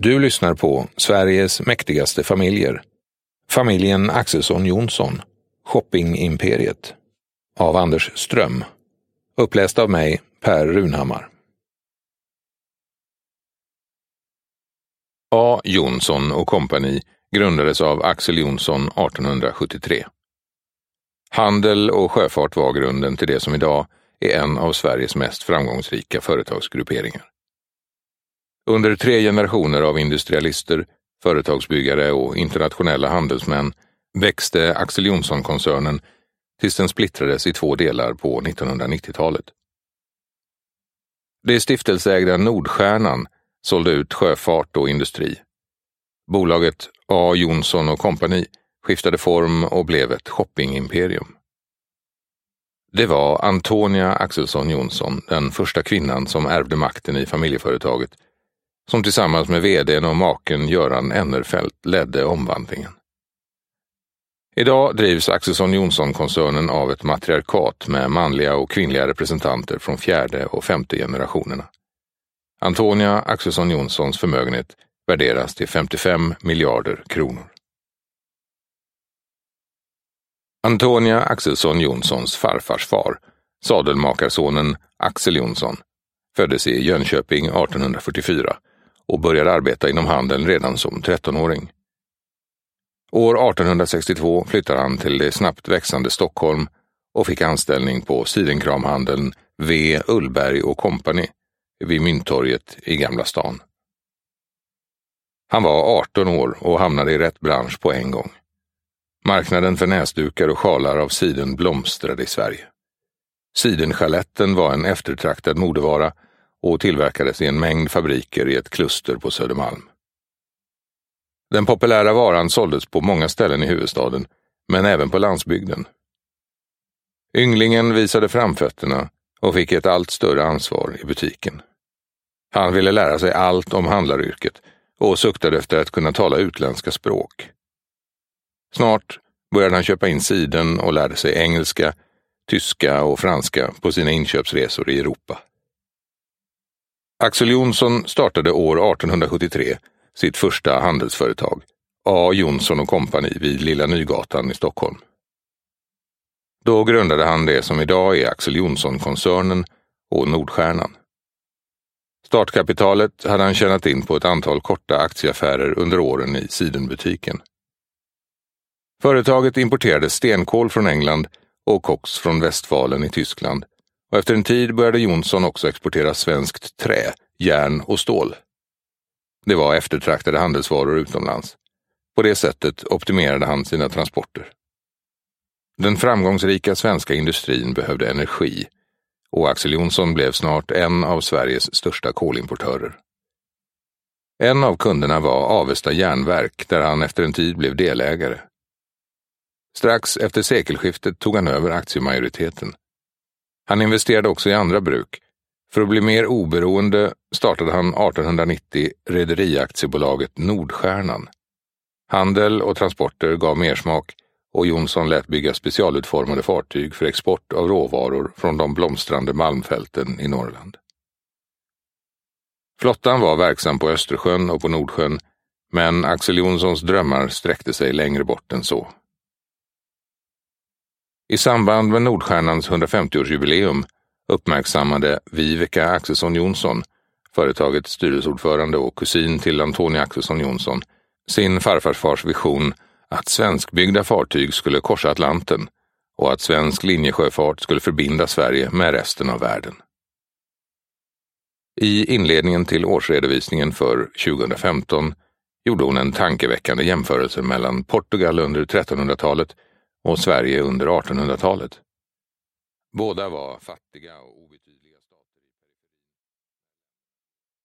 Du lyssnar på Sveriges mäktigaste familjer. Familjen Axelsson Jonsson, Shoppingimperiet. Av Anders Ström. Uppläst av mig, Per Runhammar. A. Jonsson och kompani grundades av Axel Jonsson 1873. Handel och sjöfart var grunden till det som idag är en av Sveriges mest framgångsrika företagsgrupperingar. Under 3 generationer av industrialister, företagsbyggare och internationella handelsmän växte Axel Jonsson-koncernen tills den splittrades i 2 delar på 1990-talet. Det stiftelseägda Nordstjärnan sålde ut sjöfart och industri. Bolaget A. Jonsson och kompani skiftade form och blev ett shoppingimperium. Det var Antonia Axelsson Jonsson, den första kvinnan som ärvde makten i familjeföretaget, som tillsammans med vdn och maken Göran Ennerfelt ledde omvandlingen. Idag drivs Axelsson Jonsson-koncernen av ett matriarkat med manliga och kvinnliga representanter från 4:e och 5:e generationerna. Antonia Axelsson Jonssons förmögenhet värderas till 55 miljarder kronor. Antonia Axelsson Jonssons farfars far, sadelmakarsonen Axel Jonsson, föddes i Jönköping 1844 och började arbeta inom handeln redan som 13-åring. År 1862 flyttade han till det snabbt växande Stockholm och fick anställning på sidenkramhandeln V. Ullberg och kompani vid Mynttorget i Gamla stan. Han var 18 år och hamnade i rätt bransch på en gång. Marknaden för näsdukar och sjalar av siden blomstrade i Sverige. Sidenschaletten var en eftertraktad modevara och tillverkades i en mängd fabriker i ett kluster på Södermalm. Den populära varan såldes på många ställen i huvudstaden, men även på landsbygden. Ynglingen visade framfötterna och fick ett allt större ansvar i butiken. Han ville lära sig allt om handlaryrket och suktade efter att kunna tala utländska språk. Snart började han köpa in siden och lärde sig engelska, tyska och franska på sina inköpsresor i Europa. Axel Jonsson startade år 1873 sitt första handelsföretag, A. Jonsson och kompani vid Lilla Nygatan i Stockholm. Då grundade han det som idag är Axel Jonsson-koncernen och Nordstjärnan. Startkapitalet hade han tjänat in på ett antal korta aktieaffärer under åren i sidenbutiken. Företaget importerade stenkol från England och koks från Västfalen i Tyskland, och efter en tid började Jonsson också exportera svenskt trä, järn och stål. Det var eftertraktade handelsvaror utomlands. På det sättet optimerade han sina transporter. Den framgångsrika svenska industrin behövde energi, och Axel Jonsson blev snart en av Sveriges största kolimportörer. En av kunderna var Avesta järnverk, där han efter en tid blev delägare. Strax efter sekelskiftet tog han över aktiemajoriteten. Han investerade också i andra bruk. För att bli mer oberoende startade han 1890 rederiaktiebolaget Nordstjärnan. Handel och transporter gav mer smak, och Jonsson lät bygga specialutformade fartyg för export av råvaror från de blomstrande malmfälten i Norrland. Flottan var verksam på Östersjön och på Nordsjön, men Axel Jonssons drömmar sträckte sig längre bort än så. I samband med Nordstjärnans 150-årsjubileum uppmärksammade Viveka Axelsson Jonsson, företagets styrelseordförande och kusin till Antonia Axelsson Jonsson, sin farfars vision att svenskbyggda fartyg skulle korsa Atlanten och att svensk linjesjöfart skulle förbinda Sverige med resten av världen. I inledningen till årsredovisningen för 2015 gjorde hon en tankeväckande jämförelse mellan Portugal under 1300-talet och Sverige under 1800-talet. Båda var fattiga och